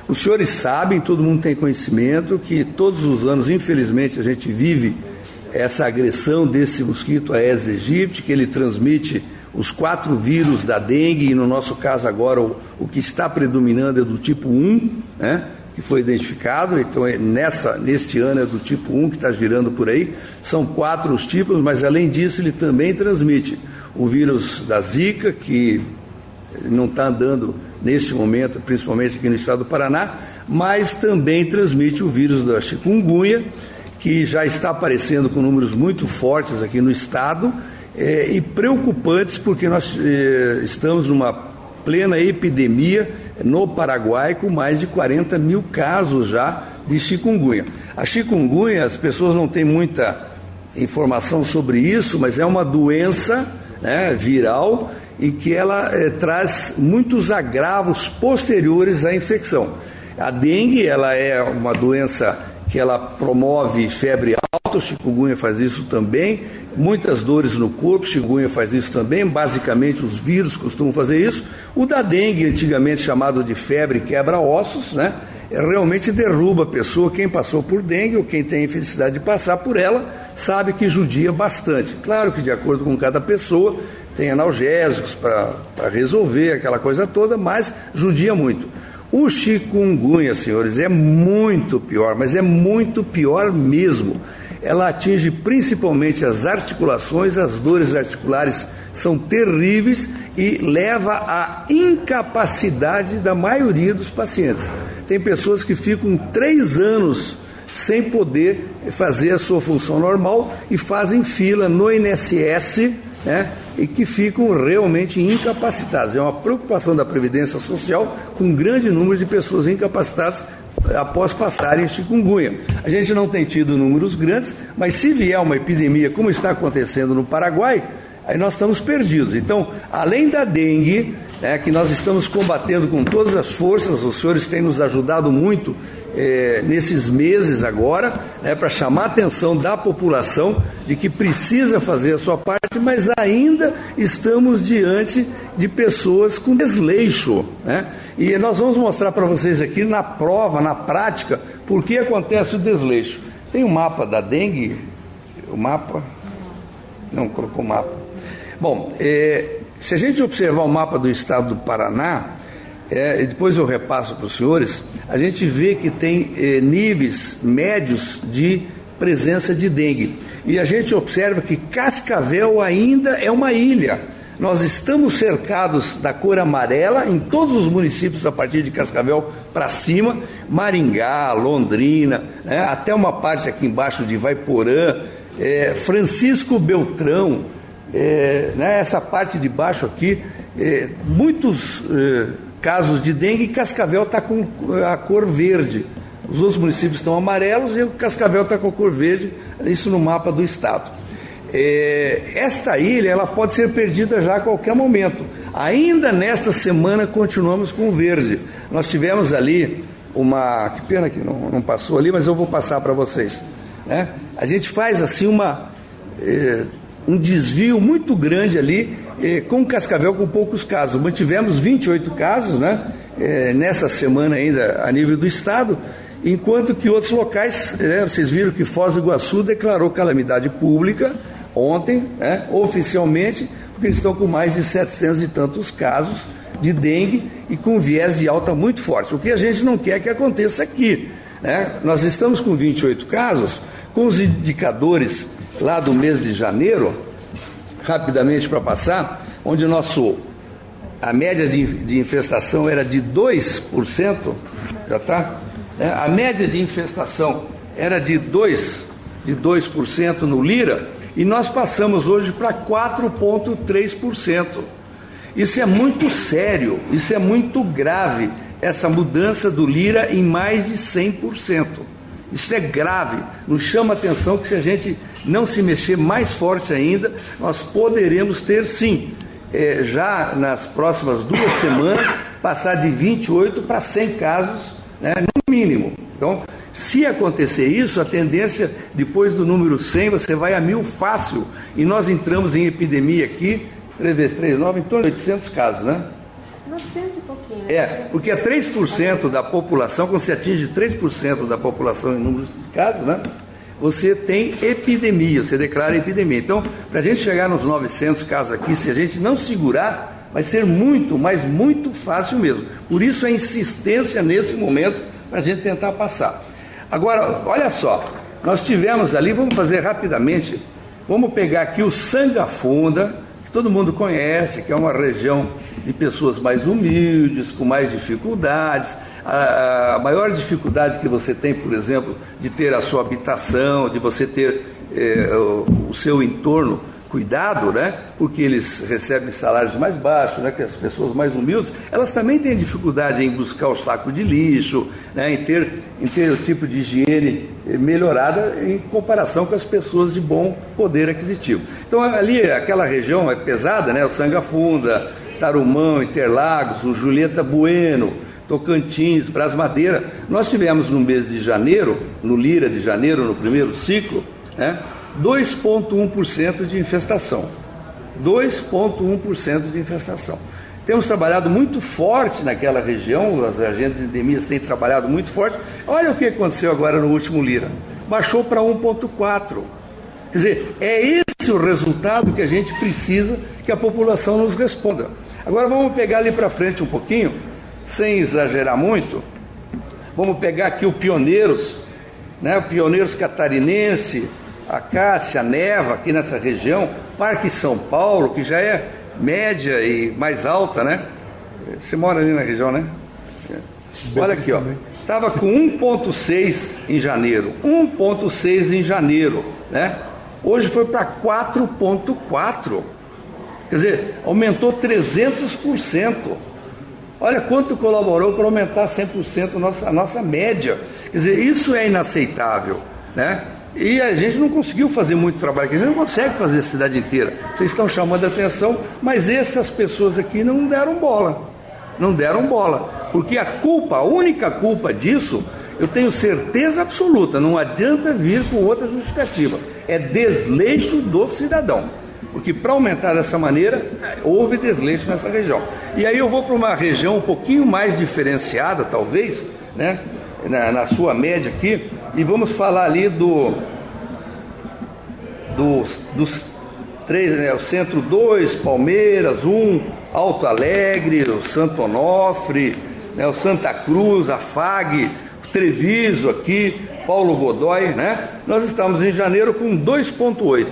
Os senhores sabem, todo mundo tem conhecimento, que todos os anos, infelizmente, a gente vive essa agressão desse mosquito Aedes aegypti, que ele transmite os 4 vírus da dengue, e no nosso caso agora o que está predominando é do tipo 1, né, que foi identificado. Então neste ano é do tipo 1 que está girando por aí. São 4 os tipos, mas além disso ele também transmite o vírus da Zika, que não está andando neste momento, principalmente aqui no estado do Paraná, mas também transmite o vírus da chikungunya, que já está aparecendo com números muito fortes aqui no estado, e preocupantes, porque nós estamos numa plena epidemia no Paraguai, com mais de 40 mil casos já de chikungunya. A chikungunya, as pessoas não têm muita informação sobre isso, mas é uma doença, né, viral, e que ela traz muitos agravos posteriores à infecção. A dengue, ela é uma doença que ela promove febre alta, o chikungunya faz isso também, muitas dores no corpo, o chikungunya faz isso também, basicamente os vírus costumam fazer isso. O da dengue, antigamente chamado de febre quebra-ossos, né, realmente derruba a pessoa. Quem passou por dengue ou quem tem a infelicidade de passar por ela, sabe que judia bastante. Claro que de acordo com cada pessoa, tem analgésicos para resolver aquela coisa toda, mas judia muito. O chikungunya, senhores, é muito pior, mas é muito pior mesmo. Ela atinge principalmente as articulações, as dores articulares são terríveis e leva à incapacidade da maioria dos pacientes. Tem pessoas que ficam 3 anos sem poder fazer a sua função normal e fazem fila no INSS, né, e que ficam realmente incapacitados. É uma preocupação da Previdência Social com um grande número de pessoas incapacitadas após passarem chikungunya. A gente não tem tido números grandes, mas se vier uma epidemia como está acontecendo no Paraguai, aí nós estamos perdidos. Então, além da dengue, né, que nós estamos combatendo com todas as forças, os senhores têm nos ajudado muito nesses meses agora, né, para chamar a atenção da população de que precisa fazer a sua parte, mas ainda estamos diante de pessoas com desleixo, né? E nós vamos mostrar para vocês aqui na prova, na prática, por que acontece o desleixo. Tem um mapa da dengue? O mapa? Não colocou o mapa. Bom, se a gente observar o mapa do estado do Paraná, depois eu repasso para os senhores, a gente vê que tem níveis médios de presença de dengue. E a gente observa que Cascavel ainda é uma ilha. Nós estamos cercados da cor amarela em todos os municípios a partir de Cascavel para cima, Maringá, Londrina, né, até uma parte aqui embaixo de Ivaiporã, Francisco Beltrão, né, essa parte de baixo aqui, muitos casos de dengue, e Cascavel está com a cor verde. Os outros municípios estão amarelos e o Cascavel está com a cor verde, isso no mapa do estado. Esta ilha, ela pode ser perdida já a qualquer momento. Ainda nesta semana continuamos com o verde. Nós tivemos ali que pena que não passou ali, mas eu vou passar para vocês, né? A gente faz assim um desvio muito grande ali, com Cascavel com poucos casos. Mantivemos 28 casos, né, nessa semana ainda a nível do estado, enquanto que outros locais, vocês viram que Foz do Iguaçu declarou calamidade pública ontem, né, oficialmente, porque eles estão com mais de 700 e tantos casos de dengue e com viés de alta muito forte. O que a gente não quer que aconteça aqui, né? Nós estamos com 28 casos, com os indicadores lá do mês de janeiro, rapidamente para passar, onde a média de infestação era de 2%, já está? A média de infestação era de 2% no Lira, e nós passamos hoje para 4,3%. Isso é muito sério, isso é muito grave, essa mudança do Lira em mais de 100%. Isso é grave, nos chama a atenção que se a gente não se mexer mais forte ainda, nós poderemos ter sim, já nas próximas 2 semanas, passar de 28 para 100 casos, né, no mínimo. Então, se acontecer isso, a tendência, depois do número 100, você vai a 1.000 fácil, e nós entramos em epidemia aqui, 3 vezes 3, 9, em torno de 800 casos, né? 900 e pouquinho. Né? Porque é 3% da população, quando você atinge 3% da população em números de casos, né? Você tem epidemia, você declara epidemia. Então, para a gente chegar nos 900 casos aqui, se a gente não segurar, vai ser muito, mas muito fácil mesmo. Por isso a insistência nesse momento para a gente tentar passar. Agora, olha só, nós tivemos ali, vamos fazer rapidamente, vamos pegar aqui o Sangafunda, que todo mundo conhece, que é uma região de pessoas mais humildes, com mais dificuldades. A maior dificuldade que você tem, por exemplo, de ter a sua habitação, de você ter o seu entorno cuidado, né? Porque eles recebem salários mais baixos, né? Que as pessoas mais humildes, elas também têm dificuldade em buscar o saco de lixo, né? em ter o tipo de higiene melhorada em comparação com as pessoas de bom poder aquisitivo. Então ali, aquela região é pesada, né? O Sangafunda, Tarumã, Interlagos, o Julieta Bueno, Tocantins, Bras Madeira. Nós tivemos no mês de janeiro, no Lira de janeiro, no primeiro ciclo, né, 2,1% de infestação. 2,1% de infestação. Temos trabalhado muito forte naquela região, as agentes de endemias têm trabalhado muito forte. Olha o que aconteceu agora no último Lira. Baixou para 1,4%. Quer dizer, é esse o resultado que a gente precisa que a população nos responda. Agora vamos pegar ali para frente um pouquinho, sem exagerar muito, vamos pegar aqui o Pioneiros, né? O Pioneiros Catarinense, a Cássia, a Neva, aqui nessa região, Parque São Paulo, que já é média e mais alta, né? Você mora ali na região, né? Olha aqui, ó. Estava com 1,6 em janeiro, 1,6 em janeiro, né? Hoje foi para 4,4. Quer dizer, aumentou 300%. Olha quanto colaborou para aumentar 100% a nossa média. Quer dizer, isso é inaceitável, né? E a gente não conseguiu fazer muito trabalho aqui, a gente não consegue fazer a cidade inteira. Vocês estão chamando a atenção, mas essas pessoas aqui não deram bola. Não deram bola. Porque a única culpa disso, eu tenho certeza absoluta, não adianta vir com outra justificativa. É desleixo do cidadão. Porque para aumentar dessa maneira, houve desleixo nessa região. E aí eu vou para uma região um pouquinho mais diferenciada, talvez, né, na sua média aqui, e vamos falar ali dos três, né, o Centro 2, Palmeiras 1, Alto Alegre, o Santo Onofre, né, o Santa Cruz, a FAG, Treviso aqui, Paulo Godoy, né? Nós estamos em janeiro com 2,8.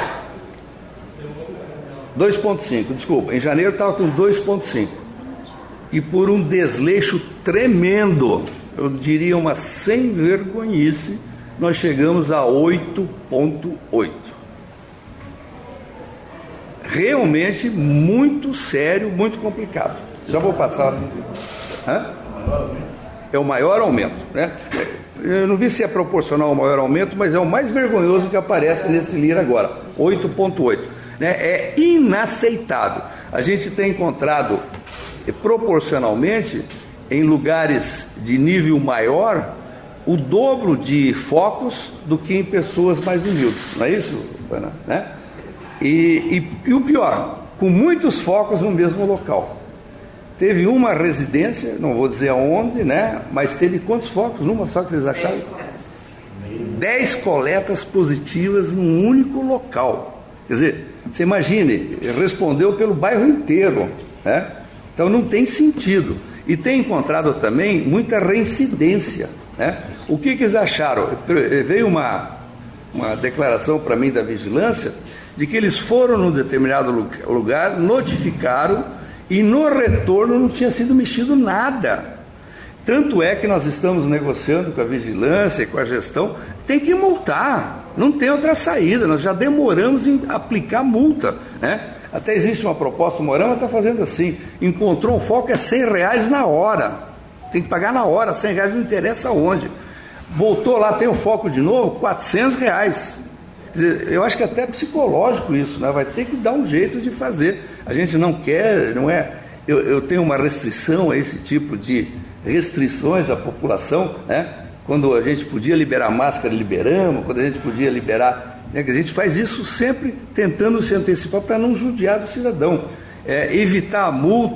2,5, desculpa, em janeiro estava com 2,5. E por um desleixo tremendo, eu diria uma sem vergonhice, nós chegamos a 8,8. Realmente muito sério, muito complicado. Já vou passar. É o maior aumento, né? Eu não vi se é proporcional ao maior aumento, mas é o mais vergonhoso que aparece nesse Lira agora, 8,8. Né? É inaceitável. A gente tem encontrado proporcionalmente em lugares de nível maior o dobro de focos do que em pessoas mais humildes, não é isso, Ana? Né? E o pior, com muitos focos no mesmo local. Teve uma residência, não vou dizer aonde, né? Mas teve quantos focos? Numa só que vocês acharam? 10 coletas positivas num único local. Quer dizer, você imagine, respondeu pelo bairro inteiro, né? Então não tem sentido. E tem encontrado também muita reincidência, né? O que eles acharam? Veio uma declaração para mim da vigilância de que eles foram num determinado lugar, notificaram e no retorno não tinha sido mexido nada. Tanto é que nós estamos negociando com a vigilância e com a gestão, tem que multar, não tem outra saída, nós já demoramos em aplicar multa, né? Até existe uma proposta, o Morama está fazendo assim, encontrou um foco, é R$100 na hora, tem que pagar na hora, R$100, não interessa onde. Voltou lá, tem um foco de novo, R$400. Quer dizer, eu acho que até é psicológico isso, né? Vai ter que dar um jeito de fazer. A gente não quer, não é... Eu tenho uma restrição a esse tipo de restrições à população, né? Quando a gente podia liberar máscara, liberamos, quando a gente podia liberar... Né? A gente faz isso sempre tentando se antecipar para não judiar do cidadão. Evitar a multa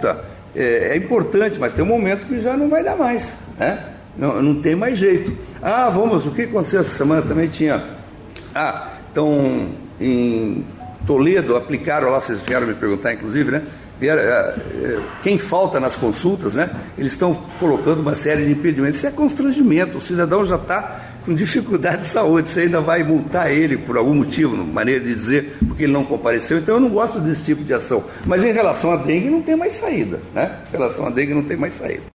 é importante, mas tem um momento que já não vai dar mais, né? Não tem mais jeito. O que aconteceu essa semana também tinha... então, em Toledo, aplicaram lá, vocês vieram me perguntar, inclusive, né? Quem falta nas consultas, né? Eles estão colocando uma série de impedimentos. Isso é constrangimento, o cidadão já está com dificuldade de saúde, você ainda vai multar ele por algum motivo, maneira de dizer, porque ele não compareceu. Então eu não gosto desse tipo de ação. Mas em relação à dengue não tem mais saída, né? Em relação à dengue não tem mais saída.